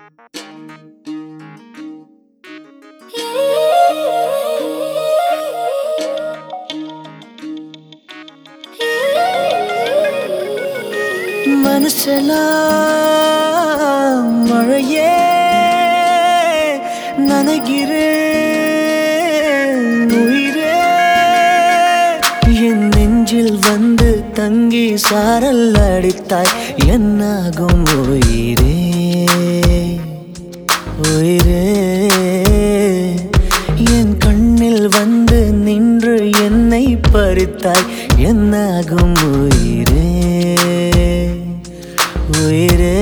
மனசெல்லாம் மழையே நனைகிறேன் உயிரே என் நெஞ்சில் வந்து தங்கி சாரல் அடித்தாய் என்னாகும் உயிரே உயிரே என் கண்ணில் வந்து நின்று என்னை பறித்தாய் என்னாகும் உயிரே உயிரே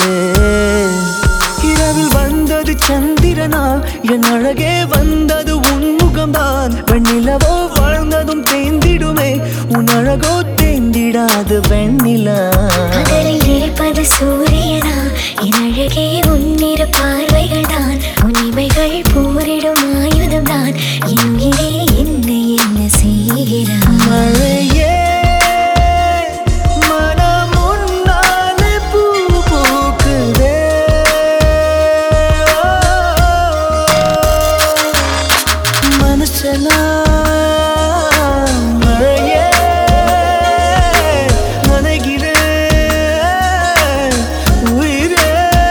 இரவில் வந்தது சந்திரனா என் அழகே வந்தது உன் முகம்தான் வெண்ணிலவோ வாழ்ந்ததும் தேந்திடுமே உன் அழகோ தேந்திடாது வெண்ணிலா பகலில் இருப்பது சூரியனா என் அழகே உன்னிரு பார்வைகள் தான் உன் இமைகள் போரிடும் ஆயுதம் தான் என் உயிரே என்னை என்ன செய்கிறாய் மழையே மனம் உன்னாலே பூ பூக்குதே மனசெல்லாம் மழையே நனைகிறேன் உயிரே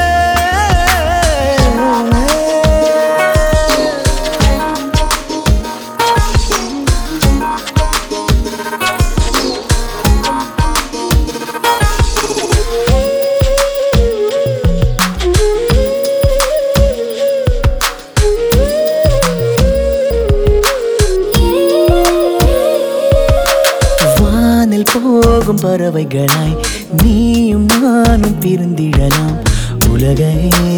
வானில் போகும் பறவைகளாய் நீயும் நானும் பிரிந்திடலாம் உலகையே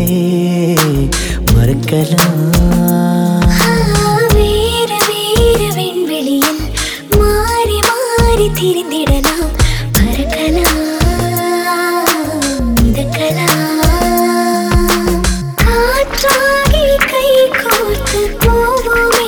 மறக்கலாம் வேறு வேறு விண்வெளியில் மாறி மாறி திரிந்திடலாம் பறக்கலாம் மிதக்கலாம் காற்றாகி கை கோர்த்து போவோமே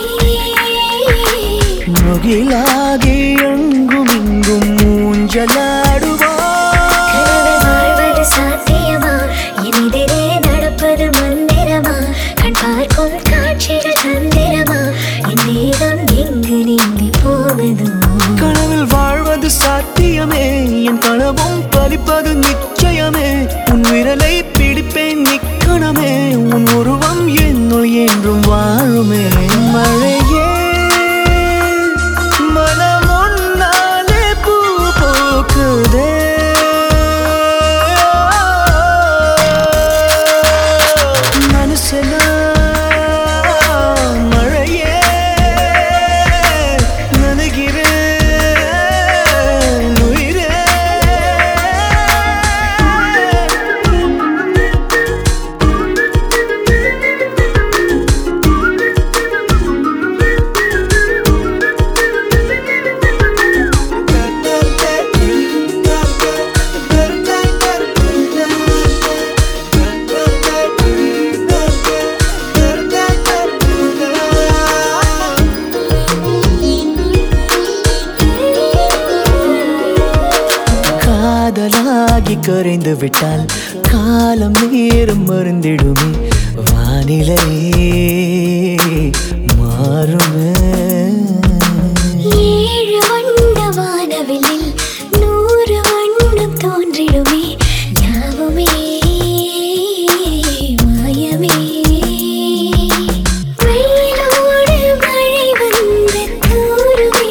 முகிலாகி எங்கும் இங்கும் ஊஞ்சலாடுவார் கனவு வாழ்வது சாத்தியமா எதிரே நடப்பது மந்திரமா கண் பார்க்கும் காட்சிகள் தந்திரமா என் தேகம் எங்கு நீங்கி போவதோ கனவில் வாழ்வது சாத்தியமே என் கனவும் பலிப்பது நிச்சயமே உன் விரலை பிடிப்பேன் நிக்கணமே உன் உருவம் என்னுள் என்றும் வாழுமே மழையே மனம் உன்னாலே பூ பூக்குதே மனசெல்லாம் மழையே நனைகிறேன் உயிரே காதலாகி கரைந்து விட்டால் காலம் நேரம் மருந்திடுமே வானிலை மாறுமே ஏழு வண்ண வானவில்லில் 100 வண்ணம் தோன்றிடுமே யாவுமே மாயமே வெயிலோடு மழை வந்து தூருமே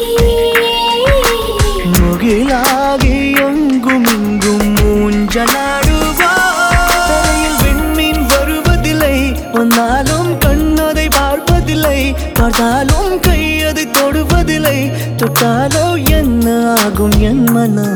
முகிலாகி எங்கும் இங்கும் ஊஞ்சலாடுவார் தலையில் விண்மீன் வருவதில்லை வந்தாலும் கண்ணதை பார்ப்பதில்லை பார்த்தாலும் கை அதை தொடுவதில்லை தொட்டாலோ என்ன ஆகும் என் மனம்